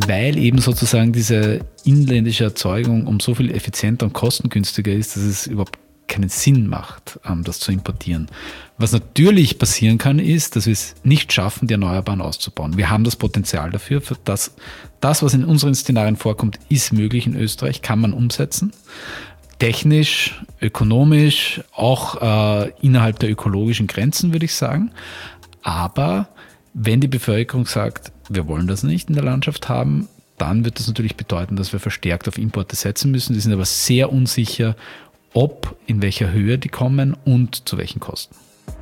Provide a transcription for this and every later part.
weil eben sozusagen diese inländische Erzeugung um so viel effizienter und kostengünstiger ist, dass es überhaupt keinen Sinn macht, das zu importieren. Was natürlich passieren kann, ist, dass wir es nicht schaffen, die Erneuerbaren auszubauen. Wir haben das Potenzial dafür, für das, was in unseren Szenarien vorkommt, ist möglich in Österreich, kann man umsetzen. Technisch, ökonomisch, auch innerhalb der ökologischen Grenzen, würde ich sagen. Aber wenn die Bevölkerung sagt, wir wollen das nicht in der Landschaft haben, dann wird das natürlich bedeuten, dass wir verstärkt auf Importe setzen müssen. Die sind aber sehr unsicher, ob, in welcher Höhe die kommen und zu welchen Kosten.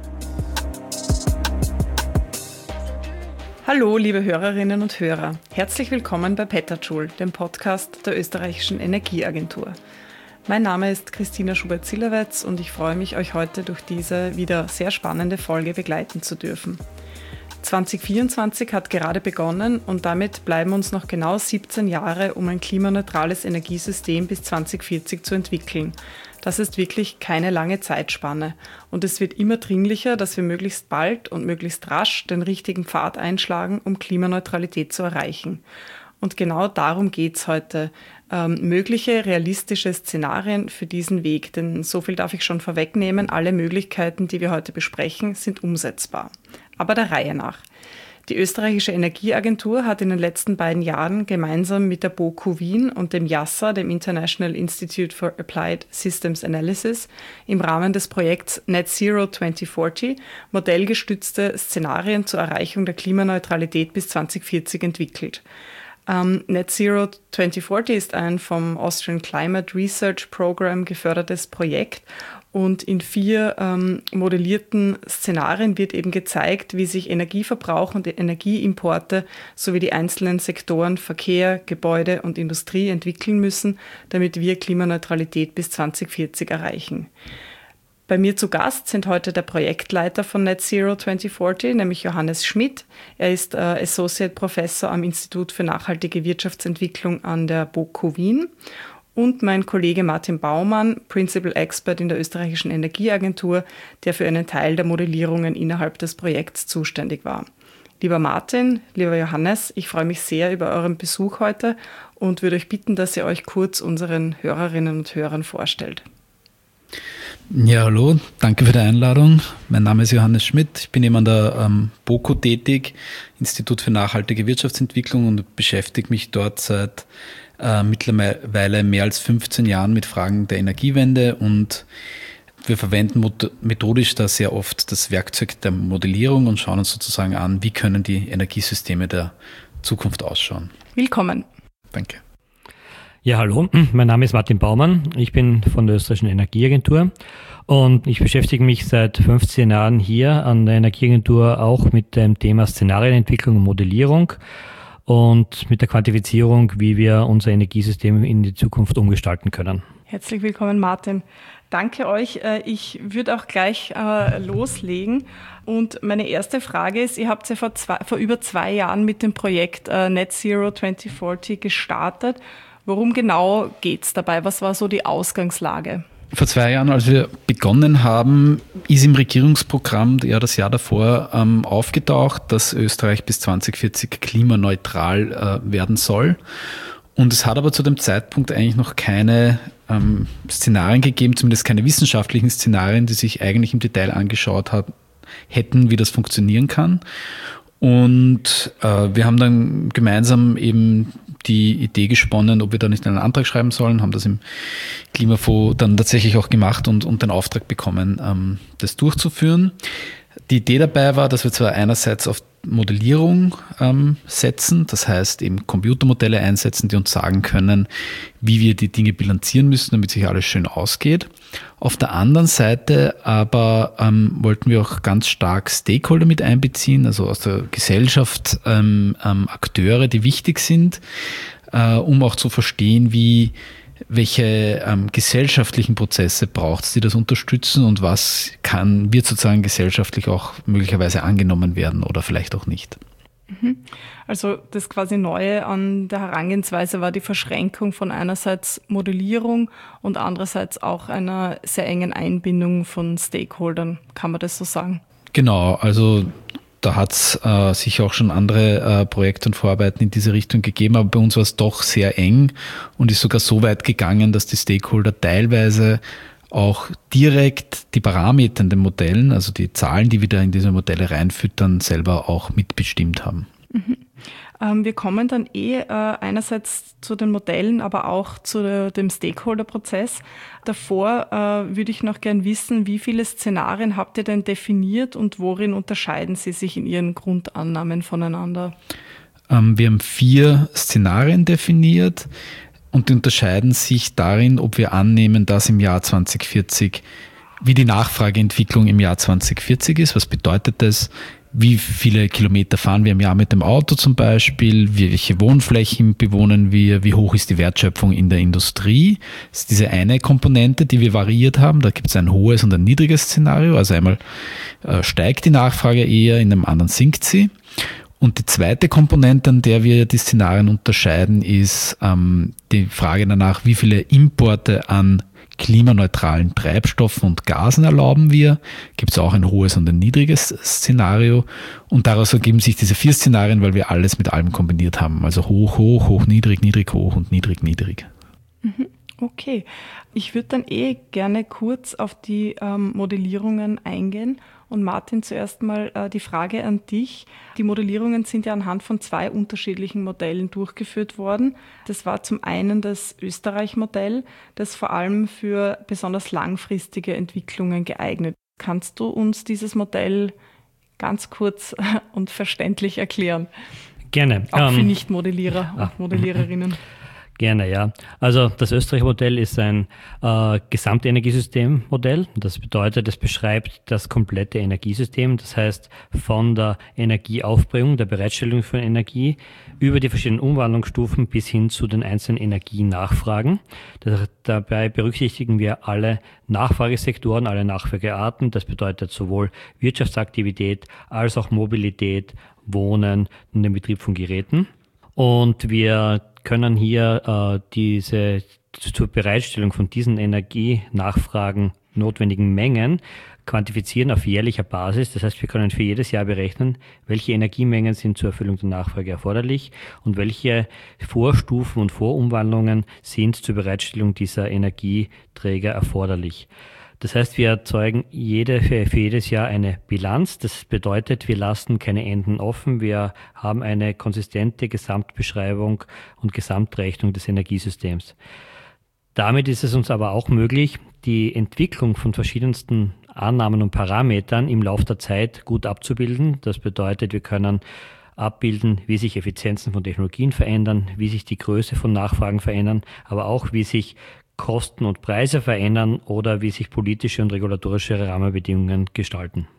Hallo, liebe Hörerinnen und Hörer. Herzlich willkommen bei Petajoule, dem Podcast der Österreichischen Energieagentur. Mein Name ist Christina Schubert-Zillerwetz und ich freue mich, euch heute durch diese wieder sehr spannende Folge begleiten zu dürfen. 2024 hat gerade begonnen und damit bleiben uns noch genau 17 Jahre, um ein klimaneutrales Energiesystem bis 2040 zu entwickeln. Das ist wirklich keine lange Zeitspanne und es wird immer dringlicher, dass wir möglichst bald und möglichst rasch den richtigen Pfad einschlagen, um Klimaneutralität zu erreichen. Und genau darum geht's heute. Mögliche realistische Szenarien für diesen Weg, denn so viel darf ich schon vorwegnehmen, alle Möglichkeiten, die wir heute besprechen, sind umsetzbar. Aber der Reihe nach. Die Österreichische Energieagentur hat in den letzten beiden Jahren gemeinsam mit der BOKU Wien und dem IASA, dem International Institute for Applied Systems Analysis, im Rahmen des Projekts Net Zero 2040 modellgestützte Szenarien zur Erreichung der Klimaneutralität bis 2040 entwickelt. Net Zero 2040 ist ein vom Austrian Climate Research Program gefördertes Projekt und in 4 modellierten Szenarien wird eben gezeigt, wie sich Energieverbrauch und Energieimporte sowie die einzelnen Sektoren Verkehr, Gebäude und Industrie entwickeln müssen, damit wir Klimaneutralität bis 2040 erreichen. Bei mir zu Gast sind heute der Projektleiter von Net Zero 2040, nämlich Johannes Schmidt. Er ist Associate Professor am Institut für nachhaltige Wirtschaftsentwicklung an der BOKU Wien. Und mein Kollege Martin Baumann, Principal Expert in der Österreichischen Energieagentur, der für einen Teil der Modellierungen innerhalb des Projekts zuständig war. Lieber Martin, lieber Johannes, ich freue mich sehr über euren Besuch heute und würde euch bitten, dass ihr euch kurz unseren Hörerinnen und Hörern vorstellt. Ja, hallo, danke für die Einladung. Mein Name ist Johannes Schmidt. Ich bin eben an der BOKU tätig, Institut für nachhaltige Wirtschaftsentwicklung, und beschäftige mich dort seit mittlerweile mehr als 15 Jahren mit Fragen der Energiewende, und wir verwenden methodisch da sehr oft das Werkzeug der Modellierung und schauen uns sozusagen an, wie können die Energiesysteme der Zukunft ausschauen. Willkommen. Danke. Ja, hallo, mein Name ist Martin Baumann, ich bin von der Österreichischen Energieagentur und ich beschäftige mich seit 15 Jahren hier an der Energieagentur auch mit dem Thema Szenarienentwicklung und Modellierung und mit der Quantifizierung, wie wir unser Energiesystem in die Zukunft umgestalten können. Herzlich willkommen, Martin. Danke euch. Ich würde auch gleich loslegen. Und meine erste Frage ist, ihr habt ja vor über 2 Jahren mit dem Projekt Net Zero 2040 gestartet. Worum genau geht's dabei? Was war so die Ausgangslage? Vor 2 Jahren, als wir begonnen haben, ist im Regierungsprogramm das Jahr davor aufgetaucht, dass Österreich bis 2040 klimaneutral werden soll. Und es hat aber zu dem Zeitpunkt eigentlich noch keine Szenarien gegeben, zumindest keine wissenschaftlichen Szenarien, die sich eigentlich im Detail angeschaut hätten, wie das funktionieren kann. Und wir haben dann gemeinsam eben die Idee gesponnen, ob wir da nicht einen Antrag schreiben sollen, haben das im Klimafonds dann tatsächlich auch gemacht und den Auftrag bekommen, das durchzuführen. Die Idee dabei war, dass wir zwar einerseits auf Modellierung setzen, das heißt eben Computermodelle einsetzen, die uns sagen können, wie wir die Dinge bilanzieren müssen, damit sich alles schön ausgeht. Auf der anderen Seite aber wollten wir auch ganz stark Stakeholder mit einbeziehen, also aus der Gesellschaft Akteure, die wichtig sind, um auch zu verstehen, welche gesellschaftlichen Prozesse braucht es, die das unterstützen, und was wird sozusagen gesellschaftlich auch möglicherweise angenommen werden oder vielleicht auch nicht. Also das quasi Neue an der Herangehensweise war die Verschränkung von einerseits Modellierung und andererseits auch einer sehr engen Einbindung von Stakeholdern. Kann man das so sagen? Genau, also da hat es sicher auch schon andere Projekte und Vorarbeiten in diese Richtung gegeben, aber bei uns war es doch sehr eng und ist sogar so weit gegangen, dass die Stakeholder teilweise auch direkt die Parameter in den Modellen, also die Zahlen, die wir da in diese Modelle reinfüttern, selber auch mitbestimmt haben. Mhm. Wir kommen dann einerseits zu den Modellen, aber auch zu dem Stakeholder-Prozess. Davor würde ich noch gern wissen, wie viele Szenarien habt ihr denn definiert und worin unterscheiden sie sich in ihren Grundannahmen voneinander? Wir haben 4 Szenarien definiert und die unterscheiden sich darin, ob wir annehmen, dass im Jahr 2040 wie die Nachfrageentwicklung im Jahr 2040 ist. Was bedeutet das? Wie viele Kilometer fahren wir im Jahr mit dem Auto zum Beispiel? Welche Wohnflächen bewohnen wir? Wie hoch ist die Wertschöpfung in der Industrie? Das ist diese eine Komponente, die wir variiert haben. Da gibt es ein hohes und ein niedriges Szenario. Also einmal steigt die Nachfrage eher, in einem anderen sinkt sie. Und die zweite Komponente, an der wir die Szenarien unterscheiden, ist die Frage danach, wie viele Importe an klimaneutralen Treibstoffen und Gasen erlauben wir. Gibt es auch ein hohes und ein niedriges Szenario. Und daraus ergeben sich diese 4 Szenarien, weil wir alles mit allem kombiniert haben. Also hoch, hoch, hoch, niedrig, niedrig, hoch und niedrig, niedrig. Okay. Ich würde dann gerne kurz auf die Modellierungen eingehen. Und Martin, zuerst mal die Frage an dich. Die Modellierungen sind ja anhand von 2 unterschiedlichen Modellen durchgeführt worden. Das war zum einen das Österreich-Modell, das vor allem für besonders langfristige Entwicklungen geeignet ist. Kannst du uns dieses Modell ganz kurz und verständlich erklären? Gerne. Auch für Nicht-Modellierer und Modelliererinnen. Gerne, ja. Also das Österreich-Modell ist ein Gesamtenergiesystemmodell. Das bedeutet, es beschreibt das komplette Energiesystem. Das heißt, von der Energieaufbringung, der Bereitstellung von Energie über die verschiedenen Umwandlungsstufen bis hin zu den einzelnen Energienachfragen. Dabei berücksichtigen wir alle Nachfragesektoren, alle Nachfragearten. Das bedeutet sowohl Wirtschaftsaktivität als auch Mobilität, Wohnen und den Betrieb von Geräten. Und wir können hier diese zur Bereitstellung von diesen Energienachfragen notwendigen Mengen quantifizieren auf jährlicher Basis. Das heißt, wir können für jedes Jahr berechnen, welche Energiemengen sind zur Erfüllung der Nachfrage erforderlich und welche Vorstufen und Vorumwandlungen sind zur Bereitstellung dieser Energieträger erforderlich. Das heißt, wir erzeugen für jedes Jahr eine Bilanz. Das bedeutet, wir lassen keine Enden offen. Wir haben eine konsistente Gesamtbeschreibung und Gesamtrechnung des Energiesystems. Damit ist es uns aber auch möglich, die Entwicklung von verschiedensten Annahmen und Parametern im Laufe der Zeit gut abzubilden. Das bedeutet, wir können abbilden, wie sich Effizienzen von Technologien verändern, wie sich die Größe von Nachfragen verändern, aber auch wie sich Kosten und Preise verändern oder wie sich politische und regulatorische Rahmenbedingungen gestalten.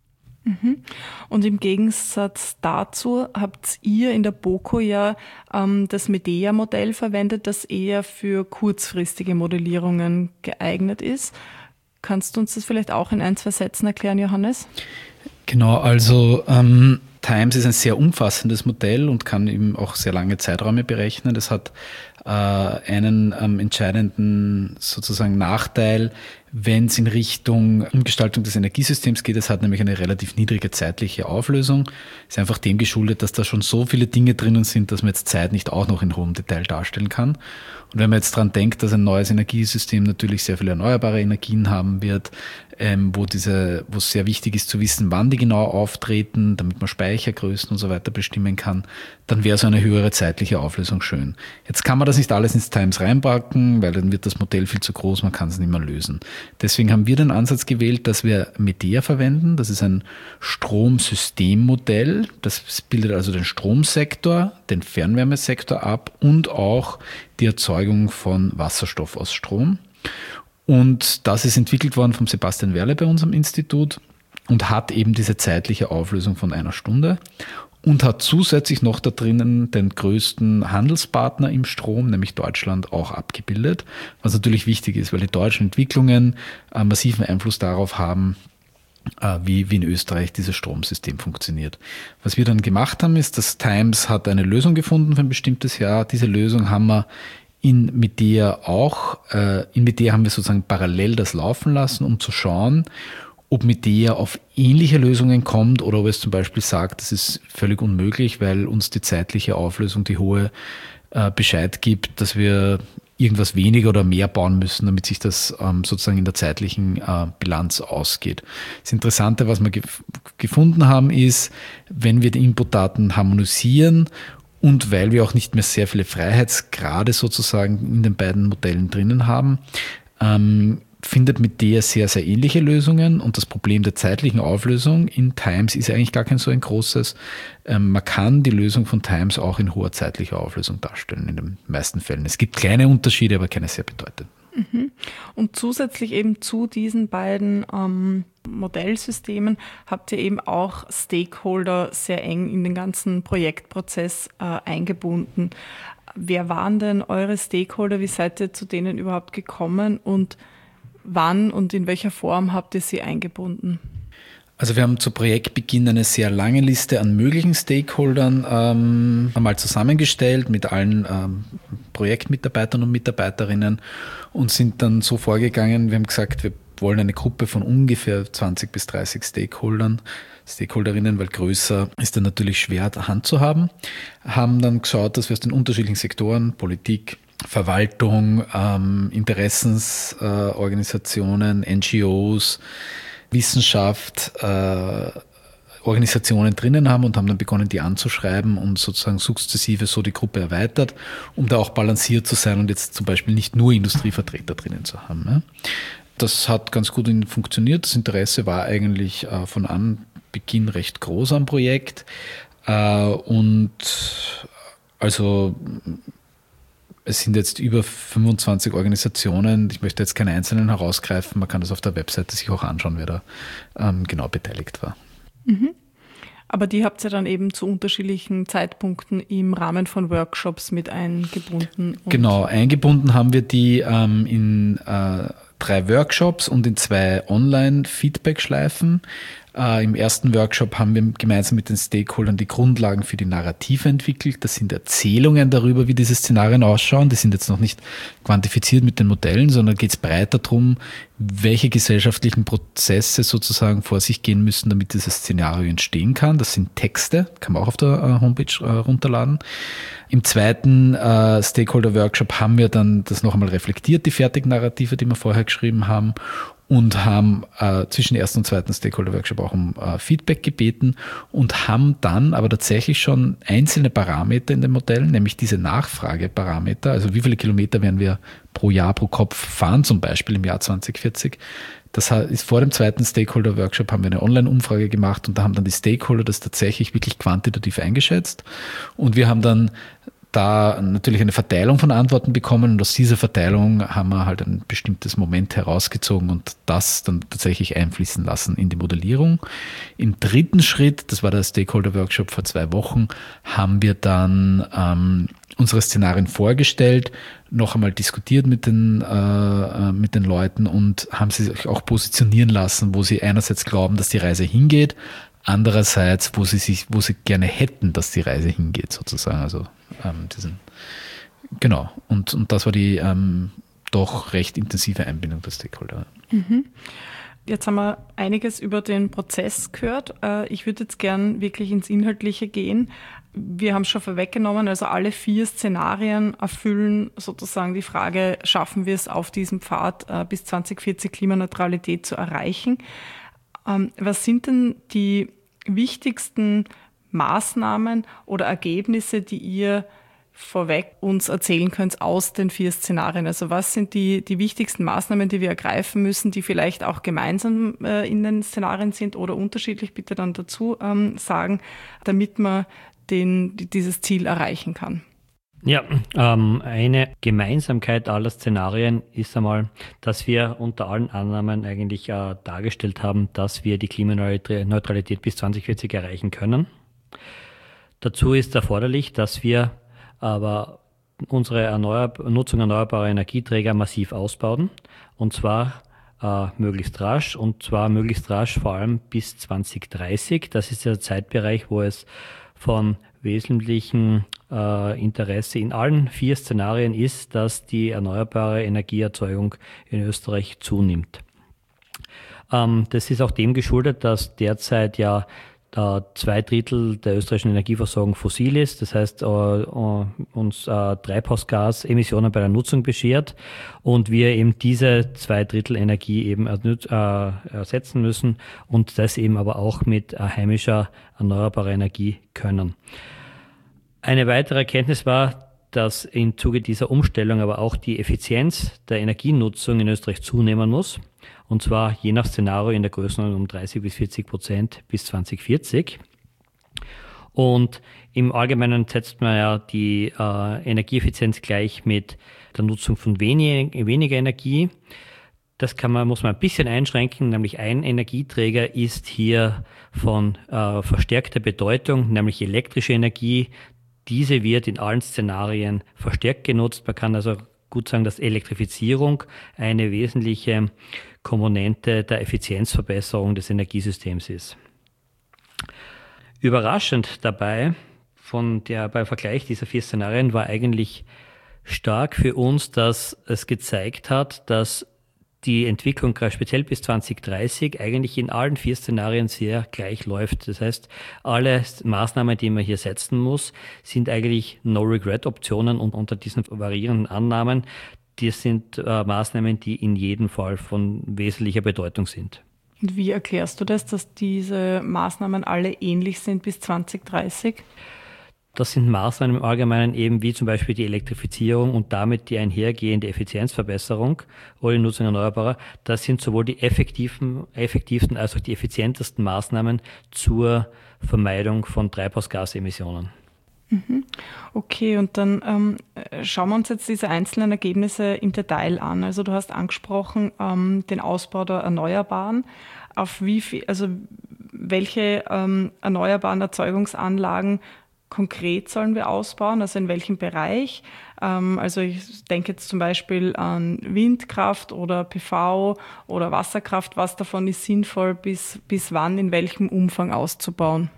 Und im Gegensatz dazu habt ihr in der BOKO ja das Medea-Modell verwendet, das eher für kurzfristige Modellierungen geeignet ist. Kannst du uns das vielleicht auch in 1-2 Sätzen erklären, Johannes? Genau, also TIMES ist ein sehr umfassendes Modell und kann eben auch sehr lange Zeiträume berechnen. Das hat einen entscheidenden sozusagen Nachteil, wenn es in Richtung Umgestaltung des Energiesystems geht. Es hat nämlich eine relativ niedrige zeitliche Auflösung. Ist einfach dem geschuldet, dass da schon so viele Dinge drinnen sind, dass man jetzt Zeit nicht auch noch in hohem Detail darstellen kann. Und wenn man jetzt dran denkt, dass ein neues Energiesystem natürlich sehr viele erneuerbare Energien haben wird, wo es sehr wichtig ist zu wissen, wann die genau auftreten, damit man Speichergrößen und so weiter bestimmen kann, dann wäre so eine höhere zeitliche Auflösung schön. Jetzt kann man das nicht alles ins TIMES reinpacken, weil dann wird das Modell viel zu groß, man kann es nicht mehr lösen. Deswegen haben wir den Ansatz gewählt, dass wir Medea verwenden. Das ist ein Stromsystemmodell. Das bildet also den Stromsektor, den Fernwärmesektor ab und auch die Erzeugung von Wasserstoff aus Strom. Und das ist entwickelt worden vom Sebastian Werle bei unserem Institut und hat eben diese zeitliche Auflösung von 1 Stunde und hat zusätzlich noch da drinnen den größten Handelspartner im Strom, nämlich Deutschland, auch abgebildet. Was natürlich wichtig ist, weil die deutschen Entwicklungen massiven Einfluss darauf haben, wie in Österreich dieses Stromsystem funktioniert. Was wir dann gemacht haben, ist, dass TIMES hat eine Lösung gefunden für ein bestimmtes Jahr. Diese Lösung haben wir in Medea auch. In Medea haben wir sozusagen parallel das laufen lassen, um zu schauen, ob Medea auf ähnliche Lösungen kommt oder ob es zum Beispiel sagt, das ist völlig unmöglich, weil uns die zeitliche Auflösung, die hohe Bescheid gibt, dass wir irgendwas weniger oder mehr bauen müssen, damit sich das sozusagen in der zeitlichen Bilanz ausgeht. Das Interessante, was wir gefunden haben, ist, wenn wir die Inputdaten harmonisieren und weil wir auch nicht mehr sehr viele Freiheitsgrade sozusagen in den beiden Modellen drinnen haben, findet Medea sehr, sehr ähnliche Lösungen und das Problem der zeitlichen Auflösung in Times ist eigentlich gar kein so ein großes. Man kann die Lösung von Times auch in hoher zeitlicher Auflösung darstellen in den meisten Fällen. Es gibt kleine Unterschiede, aber keine sehr bedeutenden. Und zusätzlich eben zu diesen beiden Modellsystemen habt ihr eben auch Stakeholder sehr eng in den ganzen Projektprozess eingebunden. Wer waren denn eure Stakeholder? Wie seid ihr zu denen überhaupt gekommen und wann und in welcher Form habt ihr sie eingebunden? Also wir haben zu Projektbeginn eine sehr lange Liste an möglichen Stakeholdern einmal zusammengestellt mit allen Projektmitarbeitern und Mitarbeiterinnen und sind dann so vorgegangen, wir haben gesagt, wir wollen eine Gruppe von ungefähr 20 bis 30 Stakeholderinnen, weil größer ist dann natürlich schwer Hand zu haben, haben dann geschaut, dass wir aus den unterschiedlichen Sektoren, Politik, Verwaltung, Interessensorganisationen, NGOs, Wissenschaft, Organisationen drinnen haben und haben dann begonnen, die anzuschreiben und sozusagen sukzessive so die Gruppe erweitert, um da auch balanciert zu sein und jetzt zum Beispiel nicht nur Industrievertreter drinnen zu haben. Ne? Das hat ganz gut funktioniert. Das Interesse war eigentlich von Anbeginn recht groß am Projekt und also es sind jetzt über 25 Organisationen. Ich möchte jetzt keine einzelnen herausgreifen. Man kann das auf der Webseite sich auch anschauen, wer da genau beteiligt war. Mhm. Aber die habt ihr dann eben zu unterschiedlichen Zeitpunkten im Rahmen von Workshops mit eingebunden? Genau, eingebunden haben wir die in 3 Workshops und in 2 Online-Feedback-Schleifen. Im ersten Workshop haben wir gemeinsam mit den Stakeholdern die Grundlagen für die Narrative entwickelt. Das sind Erzählungen darüber, wie diese Szenarien ausschauen. Die sind jetzt noch nicht quantifiziert mit den Modellen, sondern geht es breiter darum, welche gesellschaftlichen Prozesse sozusagen vor sich gehen müssen, damit dieses Szenario entstehen kann. Das sind Texte, kann man auch auf der Homepage runterladen. Im zweiten Stakeholder-Workshop haben wir dann das noch einmal reflektiert, die fertigen Narrative, die wir vorher geschrieben haben, und haben zwischen ersten und zweiten Stakeholder-Workshop auch um Feedback gebeten und haben dann aber tatsächlich schon einzelne Parameter in den Modellen, nämlich diese Nachfrageparameter, also wie viele Kilometer werden wir pro Jahr, pro Kopf fahren, zum Beispiel im Jahr 2040. Das ist vor dem zweiten Stakeholder-Workshop haben wir eine Online-Umfrage gemacht und da haben dann die Stakeholder das tatsächlich wirklich quantitativ eingeschätzt und wir haben dann da natürlich eine Verteilung von Antworten bekommen und aus dieser Verteilung haben wir halt ein bestimmtes Moment herausgezogen und das dann tatsächlich einfließen lassen in die Modellierung. Im dritten Schritt, das war der Stakeholder-Workshop vor 2 Wochen, haben wir dann unsere Szenarien vorgestellt, noch einmal diskutiert mit den Leuten und haben sie sich auch positionieren lassen, wo sie einerseits glauben, dass die Reise hingeht, andererseits, wo sie gerne hätten, dass die Reise hingeht, sozusagen. Also genau. Und das war die doch recht intensive Einbindung der Stakeholder. Mhm. Jetzt haben wir einiges über den Prozess gehört. Ich würde jetzt gern wirklich ins Inhaltliche gehen. Wir haben es schon vorweggenommen, also alle 4 Szenarien erfüllen sozusagen die Frage, schaffen wir es auf diesem Pfad bis 2040 Klimaneutralität zu erreichen? Was sind denn die wichtigsten Maßnahmen oder Ergebnisse, die ihr vorweg uns erzählen könnt aus den 4 Szenarien? Also was sind die wichtigsten Maßnahmen, die wir ergreifen müssen, die vielleicht auch gemeinsam in den Szenarien sind oder unterschiedlich, bitte dann dazu sagen, damit man dieses Ziel erreichen kann? Ja, eine Gemeinsamkeit aller Szenarien ist einmal, dass wir unter allen Annahmen eigentlich dargestellt haben, dass wir die Klimaneutralität bis 2040 erreichen können. Dazu ist erforderlich, dass wir aber unsere Nutzung erneuerbarer Energieträger massiv ausbauen und zwar möglichst rasch vor allem bis 2030. Das ist der Zeitbereich, wo es von wesentlichen Interesse in allen 4 Szenarien ist, dass die erneuerbare Energieerzeugung in Österreich zunimmt. Das ist auch dem geschuldet, dass derzeit ja 2/3 der österreichischen Energieversorgung fossil ist. Das heißt, uns Treibhausgasemissionen bei der Nutzung beschert und wir eben diese 2/3 Energie eben ersetzen müssen und das eben aber auch mit heimischer erneuerbarer Energie können. Eine weitere Erkenntnis war, dass im Zuge dieser Umstellung aber auch die Effizienz der Energienutzung in Österreich zunehmen muss. Und zwar je nach Szenario in der Größenordnung um 30-40% bis 2040. Und im Allgemeinen setzt man ja die Energieeffizienz gleich mit der Nutzung von weniger Energie. Das muss man ein bisschen einschränken, nämlich ein Energieträger ist hier von verstärkter Bedeutung, nämlich elektrische Energie. Diese wird in allen Szenarien verstärkt genutzt. Man kann also gut sagen, dass Elektrifizierung eine wesentliche Komponente der Effizienzverbesserung des Energiesystems ist. Überraschend dabei beim Vergleich dieser 4 Szenarien war eigentlich stark für uns, dass es gezeigt hat, dass die Entwicklung gerade speziell bis 2030 eigentlich in allen 4 Szenarien sehr gleich läuft. Das heißt, alle Maßnahmen, die man hier setzen muss, sind eigentlich No-Regret-Optionen und unter diesen variierenden Annahmen, das sind Maßnahmen, die in jedem Fall von wesentlicher Bedeutung sind. Und wie erklärst du das, dass diese Maßnahmen alle ähnlich sind bis 2030? Das sind Maßnahmen im Allgemeinen eben wie zum Beispiel die Elektrifizierung und damit die einhergehende Effizienzverbesserung oder die Nutzung erneuerbarer. Das sind sowohl die effektivsten als auch die effizientesten Maßnahmen zur Vermeidung von Treibhausgasemissionen. Okay, und dann schauen wir uns jetzt diese einzelnen Ergebnisse im Detail an. Also du hast angesprochen den Ausbau der Erneuerbaren. Auf welche erneuerbaren Erzeugungsanlagen konkret sollen wir ausbauen, also in welchem Bereich? Also ich denke jetzt zum Beispiel an Windkraft oder PV oder Wasserkraft. Was davon ist sinnvoll, bis wann, in welchem Umfang auszubauen?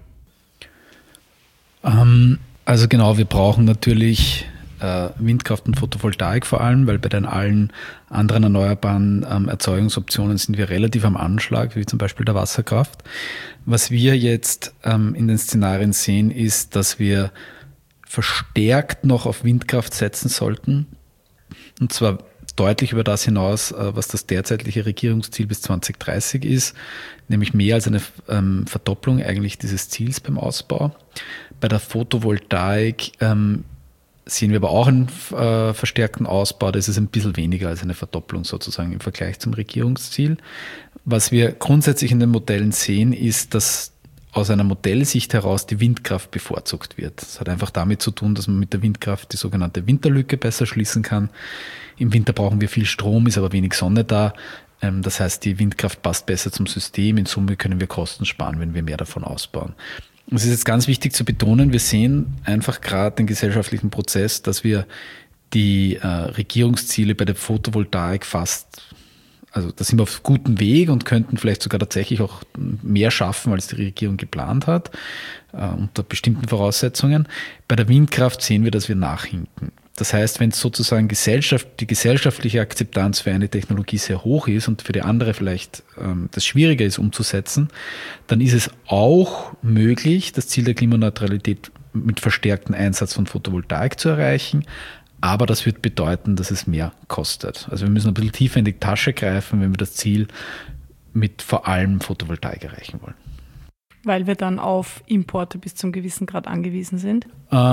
Also genau, wir brauchen natürlich Windkraft und Photovoltaik vor allem, weil bei den allen anderen erneuerbaren Erzeugungsoptionen sind wir relativ am Anschlag, wie zum Beispiel der Wasserkraft. Was wir jetzt in den Szenarien sehen, ist, dass wir verstärkt noch auf Windkraft setzen sollten. Und zwar deutlich über das hinaus, was das derzeitige Regierungsziel bis 2030 ist, nämlich mehr als eine Verdopplung eigentlich dieses Ziels beim Ausbau. Bei der Photovoltaik sehen wir aber auch einen verstärkten Ausbau. Das ist ein bisschen weniger als eine Verdopplung sozusagen im Vergleich zum Regierungsziel. Was wir grundsätzlich in den Modellen sehen, ist, dass aus einer Modellsicht heraus die Windkraft bevorzugt wird. Das hat einfach damit zu tun, dass man mit der Windkraft die sogenannte Winterlücke besser schließen kann. Im Winter brauchen wir viel Strom, ist aber wenig Sonne da. Das heißt, die Windkraft passt besser zum System. In Summe können wir Kosten sparen, wenn wir mehr davon ausbauen. Es ist jetzt ganz wichtig zu betonen, wir sehen einfach gerade den gesellschaftlichen Prozess, dass wir die Regierungsziele bei der Photovoltaik also da sind wir auf gutem Weg und könnten vielleicht sogar tatsächlich auch mehr schaffen, als die Regierung geplant hat, unter bestimmten Voraussetzungen. Bei der Windkraft sehen wir, dass wir nachhinken. Das heißt, wenn sozusagen die gesellschaftliche Akzeptanz für eine Technologie sehr hoch ist und für die andere vielleicht das schwieriger ist umzusetzen, dann ist es auch möglich, das Ziel der Klimaneutralität mit verstärktem Einsatz von Photovoltaik zu erreichen. Aber das wird bedeuten, dass es mehr kostet. Also wir müssen ein bisschen tiefer in die Tasche greifen, wenn wir das Ziel mit vor allem Photovoltaik erreichen wollen. Weil wir dann auf Importe bis zum gewissen Grad angewiesen sind.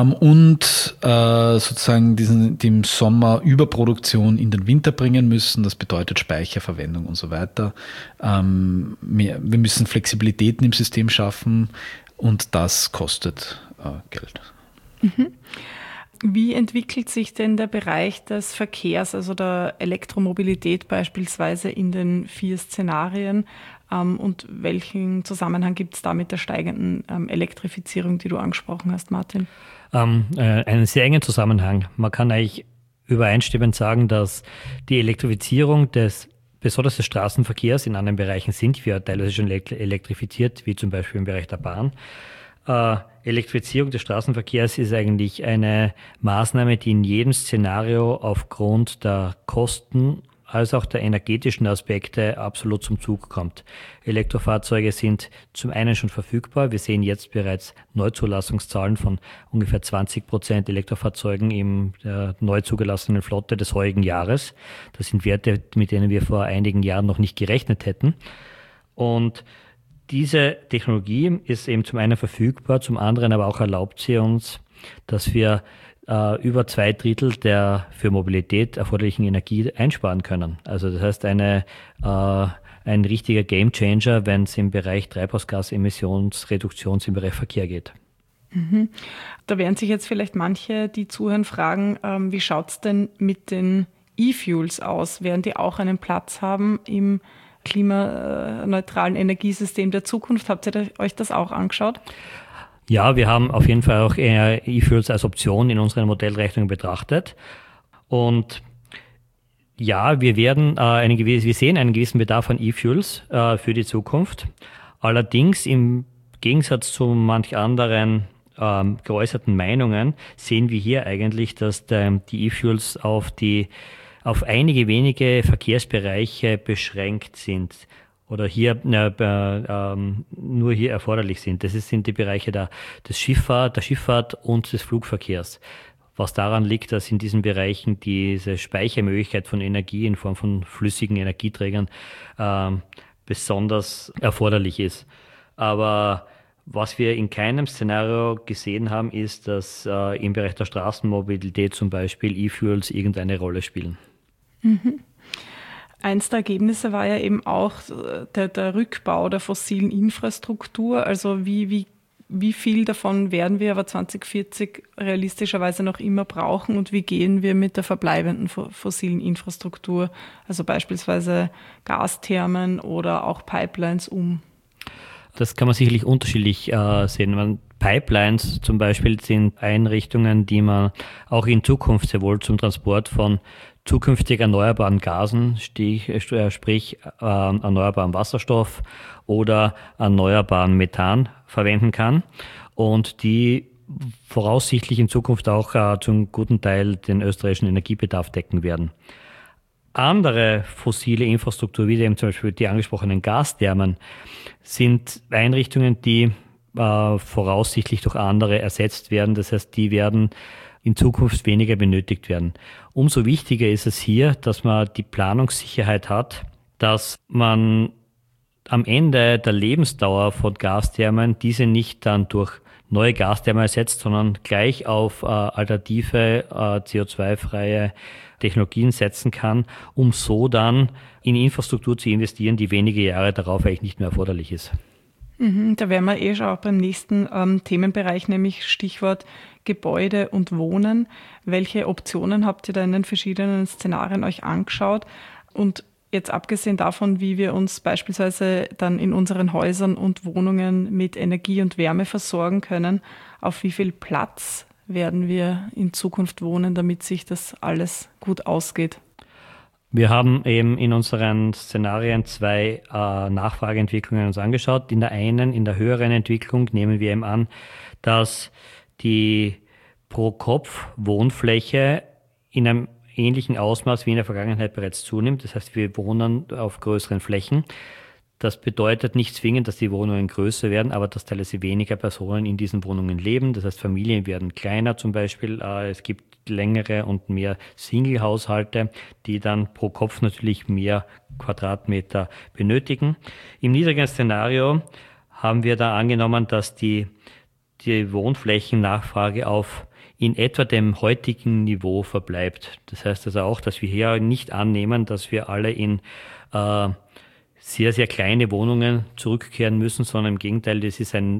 Sozusagen die im Sommer Überproduktion in den Winter bringen müssen. Das bedeutet Speicherverwendung und so weiter. Wir müssen Flexibilitäten im System schaffen und das kostet Geld. Mhm. Wie entwickelt sich denn der Bereich des Verkehrs, also der Elektromobilität beispielsweise in den 4 Szenarien? Und welchen Zusammenhang gibt es da mit der steigenden Elektrifizierung, die du angesprochen hast, Martin? Einen sehr engen Zusammenhang. Man kann eigentlich übereinstimmend sagen, dass die Elektrifizierung besonders des Straßenverkehrs in anderen Bereichen sind wir teilweise schon elektrifiziert, wie zum Beispiel im Bereich der Bahn. Elektrifizierung des Straßenverkehrs ist eigentlich eine Maßnahme, die in jedem Szenario aufgrund der Kosten als auch der energetischen Aspekte absolut zum Zug kommt. Elektrofahrzeuge sind zum einen schon verfügbar. Wir sehen jetzt bereits Neuzulassungszahlen von ungefähr 20% Elektrofahrzeugen in der neu zugelassenen Flotte des heurigen Jahres. Das sind Werte, mit denen wir vor einigen Jahren noch nicht gerechnet hätten. Und diese Technologie ist eben zum einen verfügbar, zum anderen aber auch erlaubt sie uns, dass wir über 2/3 der für Mobilität erforderlichen Energie einsparen können. Also das heißt ein richtiger Gamechanger, wenn es im Bereich Treibhausgasemissionsreduktion im Bereich Verkehr geht. Mhm. Da werden sich jetzt vielleicht manche, die zuhören, fragen, wie schaut es denn mit den E-Fuels aus? Werden die auch einen Platz haben im klimaneutralen Energiesystem der Zukunft? Habt ihr euch das auch angeschaut? Ja, wir haben auf jeden Fall auch E-Fuels als Option in unseren Modellrechnungen betrachtet. Und ja, wir sehen einen gewissen Bedarf an E-Fuels für die Zukunft. Allerdings im Gegensatz zu manch anderen geäußerten Meinungen sehen wir hier eigentlich, dass die E-Fuels auf einige wenige Verkehrsbereiche beschränkt sind oder hier nur hier erforderlich sind. Das sind die Bereiche der Schifffahrt und des Flugverkehrs. Was daran liegt, dass in diesen Bereichen diese Speichermöglichkeit von Energie in Form von flüssigen Energieträgern besonders erforderlich ist. Aber was wir in keinem Szenario gesehen haben, ist, dass im Bereich der Straßenmobilität zum Beispiel E-Fuels irgendeine Rolle spielen. Mhm. Eins der Ergebnisse war ja eben auch der Rückbau der fossilen Infrastruktur. Also wie viel davon werden wir aber 2040 realistischerweise noch immer brauchen und wie gehen wir mit der verbleibenden fossilen Infrastruktur, also beispielsweise Gasthermen oder auch Pipelines um? Das kann man sicherlich unterschiedlich sehen. Pipelines zum Beispiel sind Einrichtungen, die man auch in Zukunft sehr wohl zum Transport von zukünftig erneuerbaren Gasen, sprich erneuerbaren Wasserstoff oder erneuerbaren Methan verwenden kann und die voraussichtlich in Zukunft auch zum guten Teil den österreichischen Energiebedarf decken werden. Andere fossile Infrastruktur, wie eben zum Beispiel die angesprochenen Gasthermen, sind Einrichtungen, die voraussichtlich durch andere ersetzt werden. Das heißt, die werden in Zukunft weniger benötigt werden. Umso wichtiger ist es hier, dass man die Planungssicherheit hat, dass man am Ende der Lebensdauer von Gasthermen diese nicht dann durch neue Gasthermen ersetzt, sondern gleich auf alternative CO2-freie Technologien setzen kann, um so dann in Infrastruktur zu investieren, die wenige Jahre darauf eigentlich nicht mehr erforderlich ist. Da wären wir schon auch beim nächsten Themenbereich, nämlich Stichwort Gebäude und Wohnen. Welche Optionen habt ihr da in den verschiedenen Szenarien euch angeschaut? Und jetzt abgesehen davon, wie wir uns beispielsweise dann in unseren Häusern und Wohnungen mit Energie und Wärme versorgen können, auf wie viel Platz werden wir in Zukunft wohnen, damit sich das alles gut ausgeht? Wir haben eben in unseren Szenarien 2 Nachfrageentwicklungen uns angeschaut. In der höheren Entwicklung nehmen wir eben an, dass die Pro-Kopf-Wohnfläche in einem ähnlichen Ausmaß wie in der Vergangenheit bereits zunimmt. Das heißt, wir wohnen auf größeren Flächen. Das bedeutet nicht zwingend, dass die Wohnungen größer werden, aber dass teilweise weniger Personen in diesen Wohnungen leben. Das heißt, Familien werden kleiner zum Beispiel. Es gibt längere und mehr Single-Haushalte, die dann pro Kopf natürlich mehr Quadratmeter benötigen. Im niedrigen Szenario haben wir da angenommen, dass die Wohnflächennachfrage auf in etwa dem heutigen Niveau verbleibt. Das heißt also auch, dass wir hier nicht annehmen, dass wir alle in sehr, sehr kleine Wohnungen zurückkehren müssen, sondern im Gegenteil, das ist ein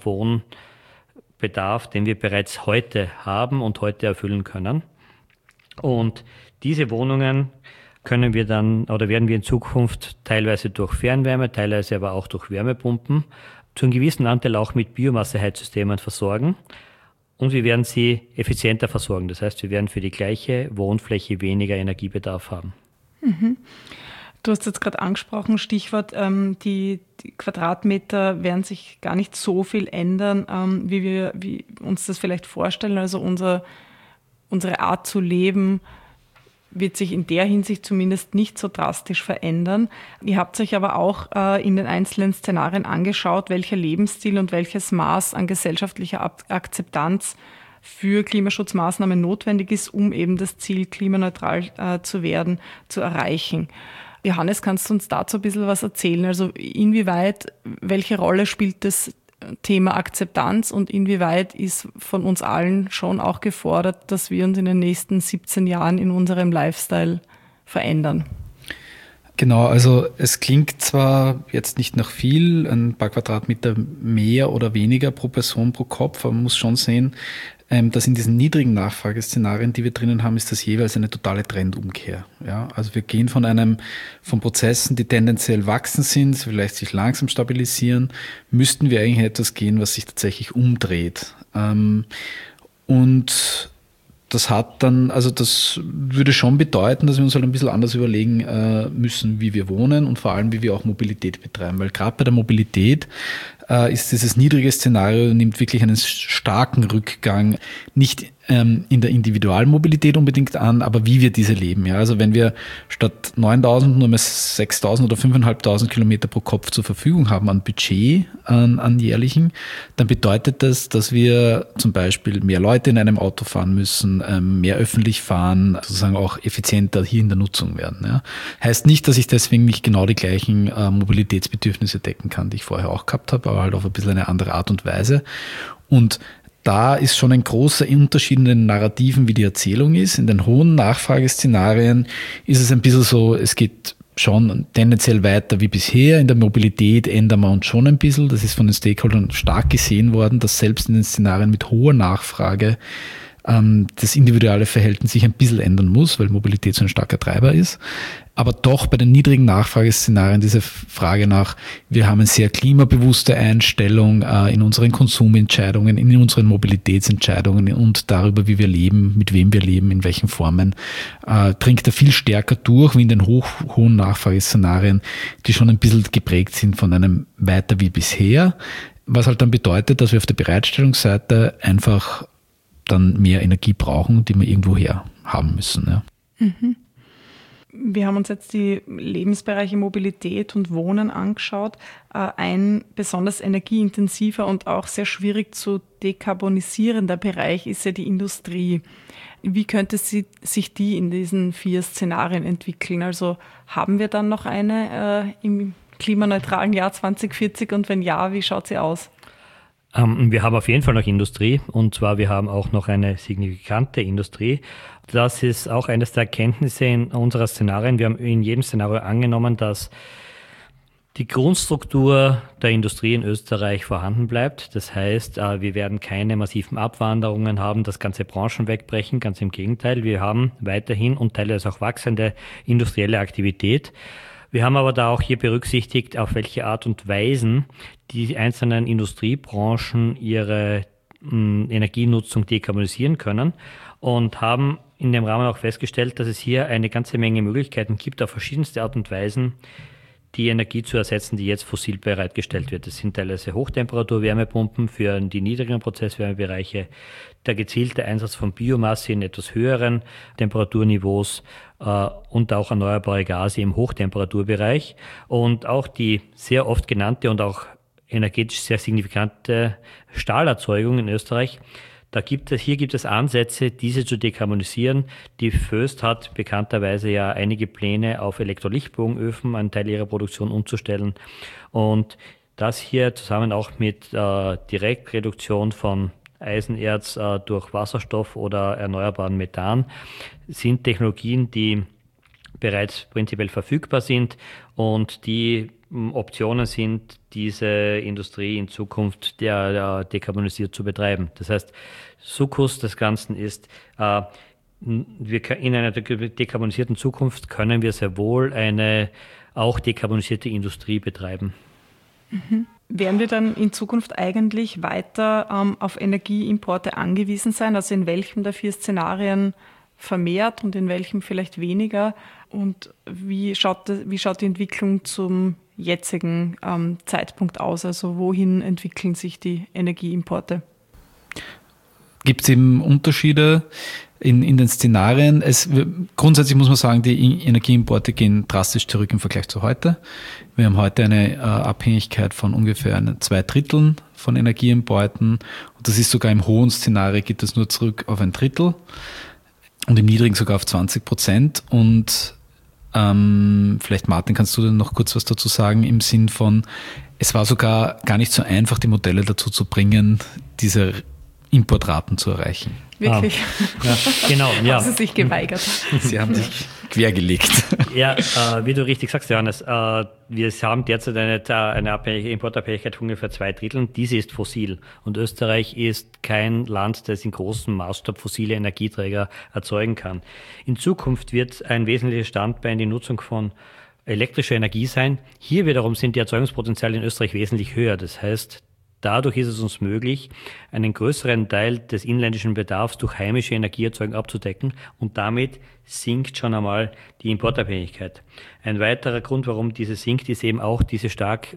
Wohnbedarf, den wir bereits heute haben und heute erfüllen können. Und diese Wohnungen können wir dann oder werden wir in Zukunft teilweise durch Fernwärme, teilweise aber auch durch Wärmepumpen, zu einem gewissen Anteil auch mit Biomasseheizsystemen versorgen. Und wir werden sie effizienter versorgen. Das heißt, wir werden für die gleiche Wohnfläche weniger Energiebedarf haben. Mhm. Du hast jetzt gerade angesprochen, Stichwort, die Quadratmeter werden sich gar nicht so viel ändern, wie wir uns das vielleicht vorstellen. Also unsere Art zu leben wird sich in der Hinsicht zumindest nicht so drastisch verändern. Ihr habt euch aber auch in den einzelnen Szenarien angeschaut, welcher Lebensstil und welches Maß an gesellschaftlicher Akzeptanz für Klimaschutzmaßnahmen notwendig ist, um eben das Ziel, klimaneutral zu werden, zu erreichen. Johannes, kannst du uns dazu ein bisschen was erzählen? Also welche Rolle spielt das Thema Akzeptanz und inwieweit ist von uns allen schon auch gefordert, dass wir uns in den nächsten 17 Jahren in unserem Lifestyle verändern? Genau, also es klingt zwar jetzt nicht nach viel, ein paar Quadratmeter mehr oder weniger pro Person pro Kopf, aber man muss schon sehen, dass in diesen niedrigen Nachfrageszenarien, die wir drinnen haben, ist das jeweils eine totale Trendumkehr. Ja, also wir gehen von Prozessen, die tendenziell wachsen sind, vielleicht sich langsam stabilisieren, müssten wir eigentlich etwas gehen, was sich tatsächlich umdreht. Und das würde schon bedeuten, dass wir uns halt ein bisschen anders überlegen müssen, wie wir wohnen und vor allem, wie wir auch Mobilität betreiben. Weil gerade bei der Mobilität ist dieses niedrige Szenario, nimmt wirklich einen starken Rückgang, nicht in der Individualmobilität unbedingt an, aber wie wir diese leben. Ja, also wenn wir statt 9.000 nur mehr 6.000 oder 5.500 Kilometer pro Kopf zur Verfügung haben an Budget, an jährlichen, dann bedeutet das, dass wir zum Beispiel mehr Leute in einem Auto fahren müssen, mehr öffentlich fahren, sozusagen auch effizienter hier in der Nutzung werden. Ja. Heißt nicht, dass ich deswegen nicht genau die gleichen Mobilitätsbedürfnisse decken kann, die ich vorher auch gehabt habe, aber halt auf ein bisschen eine andere Art und Weise. Und da ist schon ein großer Unterschied in den Narrativen, wie die Erzählung ist. In den hohen Nachfrageszenarien ist es ein bisschen so, es geht schon tendenziell weiter wie bisher. In der Mobilität ändern wir uns schon ein bisschen. Das ist von den Stakeholdern stark gesehen worden, dass selbst in den Szenarien mit hoher Nachfrage das individuelle Verhalten sich ein bisschen ändern muss, weil Mobilität so ein starker Treiber ist. Aber doch bei den niedrigen Nachfrageszenarien diese Frage nach, wir haben eine sehr klimabewusste Einstellung in unseren Konsumentscheidungen, in unseren Mobilitätsentscheidungen und darüber, wie wir leben, mit wem wir leben, in welchen Formen, dringt da viel stärker durch, wie in den hohen Nachfrageszenarien, die schon ein bisschen geprägt sind von einem weiter wie bisher, was halt dann bedeutet, dass wir auf der Bereitstellungsseite einfach dann mehr Energie brauchen, die wir irgendwoher haben müssen. Ja. Mhm. Wir haben uns jetzt die Lebensbereiche Mobilität und Wohnen angeschaut. Ein besonders energieintensiver und auch sehr schwierig zu dekarbonisierender Bereich ist ja die Industrie. Wie könnte sich die in diesen 4 Szenarien entwickeln? Also haben wir dann noch eine im klimaneutralen Jahr 2040 und wenn ja, wie schaut sie aus? Wir haben auf jeden Fall noch Industrie und zwar wir haben auch noch eine signifikante Industrie. Das ist auch eines der Erkenntnisse in unserer Szenarien. Wir haben in jedem Szenario angenommen, dass die Grundstruktur der Industrie in Österreich vorhanden bleibt. Das heißt, wir werden keine massiven Abwanderungen haben, dass ganze Branchen wegbrechen. Ganz im Gegenteil, wir haben weiterhin und teilweise auch wachsende industrielle Aktivität. Wir haben aber da auch hier berücksichtigt, auf welche Art und Weisen die einzelnen Industriebranchen ihre Energienutzung dekarbonisieren können und haben in dem Rahmen auch festgestellt, dass es hier eine ganze Menge Möglichkeiten gibt, auf verschiedenste Art und Weisen die Energie zu ersetzen, die jetzt fossil bereitgestellt wird. Das sind teilweise Hochtemperatur-Wärmepumpen für die niedrigeren Prozesswärmebereiche, der gezielte Einsatz von Biomasse in etwas höheren Temperaturniveaus und auch erneuerbare Gase im Hochtemperaturbereich und auch die sehr oft genannte und auch energetisch sehr signifikante Stahlerzeugung in Österreich. Hier gibt es Ansätze, diese zu dekarbonisieren. Die Voest hat bekannterweise ja einige Pläne auf Elektrolichtbogenöfen, einen Teil ihrer Produktion umzustellen. Und das hier zusammen auch mit Direktreduktion von Eisenerz durch Wasserstoff oder erneuerbaren Methan sind Technologien, die bereits prinzipiell verfügbar sind und die Optionen sind, diese Industrie in Zukunft dekarbonisiert zu betreiben. Das heißt, Sukkus des Ganzen ist, in einer dekarbonisierten Zukunft können wir sehr wohl eine auch dekarbonisierte Industrie betreiben. Mhm. Werden wir dann in Zukunft eigentlich weiter auf Energieimporte angewiesen sein? Also in welchem der 4 Szenarien vermehrt und in welchem vielleicht weniger? Und wie schaut die Entwicklung zum jetzigen Zeitpunkt aus? Also wohin entwickeln sich die Energieimporte? Gibt es eben Unterschiede? in den Szenarien. Grundsätzlich muss man sagen, die Energieimporte gehen drastisch zurück im Vergleich zu heute. Wir haben heute eine Abhängigkeit von ungefähr 2/3 von Energieimporten. Und das ist sogar im hohen Szenario, geht das nur zurück auf 1/3 und im niedrigen sogar auf 20%. Und vielleicht, Martin, kannst du denn noch kurz was dazu sagen im Sinn von, es war sogar gar nicht so einfach, die Modelle dazu zu bringen, diese Importraten zu erreichen. Wirklich? Ja, genau. Ja. Haben Sie sich geweigert? Sie haben sich quergelegt. Ja, wie du richtig sagst, Johannes, wir haben derzeit eine Importabhängigkeit von ungefähr 2/3. Diese ist fossil. Und Österreich ist kein Land, das in großem Maßstab fossile Energieträger erzeugen kann. In Zukunft wird ein wesentliches Standbein die Nutzung von elektrischer Energie sein. Hier wiederum sind die Erzeugungspotenziale in Österreich wesentlich höher. Das heißt, dadurch ist es uns möglich, einen größeren Teil des inländischen Bedarfs durch heimische Energieerzeugung abzudecken und damit sinkt schon einmal die Importabhängigkeit. Ein weiterer Grund, warum diese sinkt, ist eben auch diese stark